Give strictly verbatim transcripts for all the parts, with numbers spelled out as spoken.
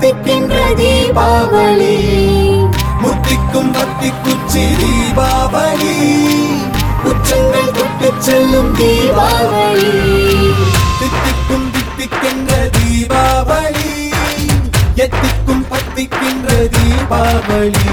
தித்திக்கின்ற தீபாவளி முத்திக்கும் பத்தி குச்சி தீபாவளி உச்சங்கள் தொட்டு செல்லும் தீபாவளி தித்திக்கும் தித்திக்கின்ற தீபாவளி எத்திக்கும் பத்திக்கின்ற தீபாவளி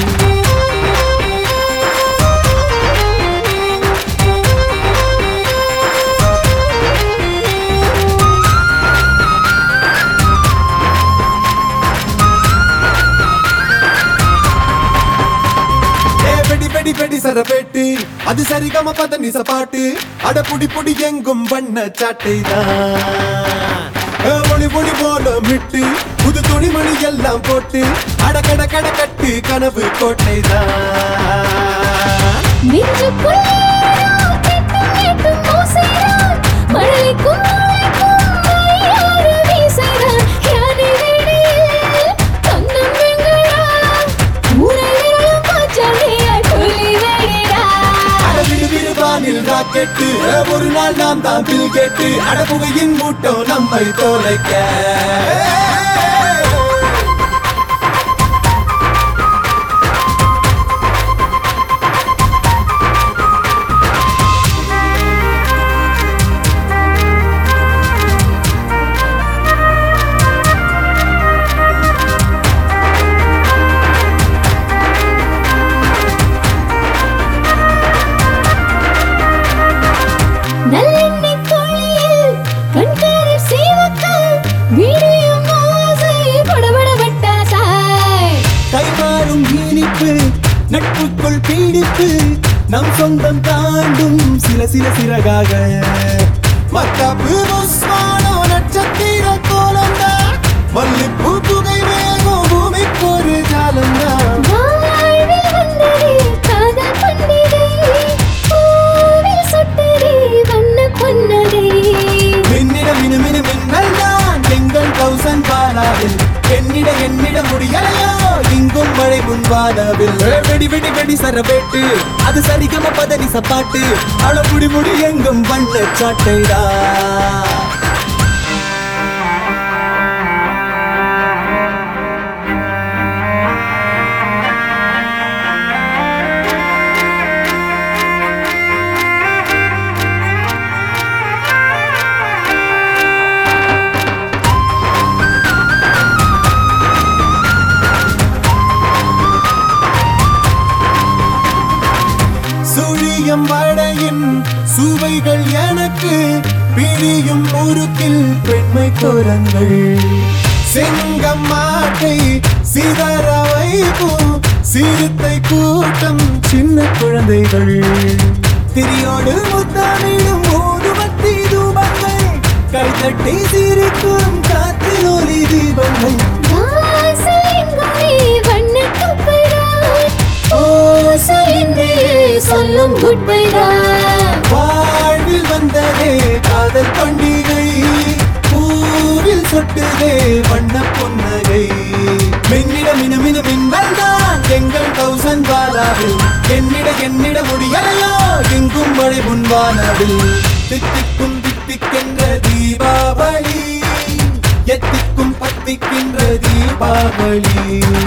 பெடி சரபேட்டு அது சரிகம பத நிச பாட்டு அட புடி புடி எங்கும் வண்ண சாட்டைதான் ஒளி ஒளி போல விட்டு புது துணிமணி எல்லாம் போட்டு அட கட கட கட்டு கனவு கோட்டைதான் ராக்கெட்டு ஒரு நாள் நாம் தான் பில் கேட்டு அடப்புகையின் மூட்டம் நம்மை தோலைக்க நட்புக்குள் பீடிப்பு நம் சொந்தம் தாண்டும் சில சில சிறகாக மத்தாப்பு முஸ்மானோ நட்சத்திர கோலந்தா மல்லிப்பூ புகை வேகம் பூமிக்கு ஒரு ஜாலந்தா மின்னிடம் மினு மினு மின்னல் தான் எங்கள் கௌசன் பாலாவில் என்னிட என்னிட முடியலையோ இங்கும் மழை முன்வானவில் வெடி வெடி வெடி சரபேட்டு அது சரிகம பதனி சப்பாட்டு அள முடி முடி எங்கும் வண்ண சாட்டைடா சுழியம் வடையின் சுவைகள் எனக்கு பிரியும் முறுக்கில் பெண்மை குரங்கள் செங்கம் மாட்டை சிதற வைக்கும் சிறுத்தை கூட்டம் சின்ன குழந்தைகள் திரியோடு முத்தமிடும் ஊதுவத்தி தூபங்கள் கைதட்டி சிரிக்கும் காற்றில் ஒலி தீபங்கள் சொல்லும் வாழ்வில் வந்ததே காதல் பண்டிகை பூவில் சொட்டுதே வண்ண புன்னகை மின்னிட மினு மினு மின்வல் தான் எங்கள் கௌசன் பாலாவில் என்னிட என்னிட முடியலையோ எங்கும் மழை முன்வானவில் தித்திக்கும் தித்திக்கின்ற தீபாவளி எத்திக்கும் பத்திக்கின்ற தீபாவளி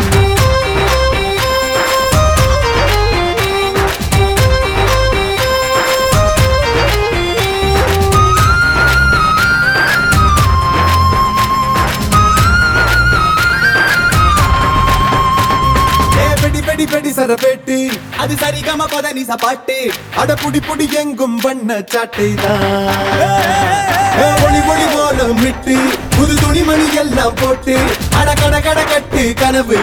பெடி சரபேட்டு அது சரிகம பதனி சப்பாட்டு அட புடி புடி எங்கும் வண்ண சாட்டைதான் ஒளி ஒளி போல விட்டு புது துணிமணி எல்லாம் போட்டு அட கட கட கட்டு கனவு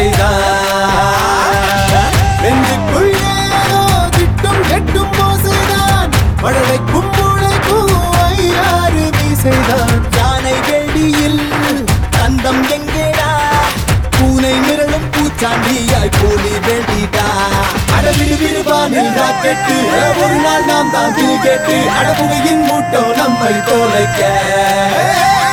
கோட்டைதான் நெஞ்சுக்குள் ஏதோ திட்டும் கெட்டும் மோசைதான் மழலைக்கும் மூளைக்கும் ஐயாறு மீசைதான் யானை வெடியில் தந்தம் எங்கேடா பூனை மிரளும் பூச்சாண்டியாய் போலி வெடிடா அட விடு விடுவானில் ராக்கெட்டு ஒரு நாள் நாம் தான் கேட்டு அடப்புகையின் மூட்டம் நம்மை தோலைக்க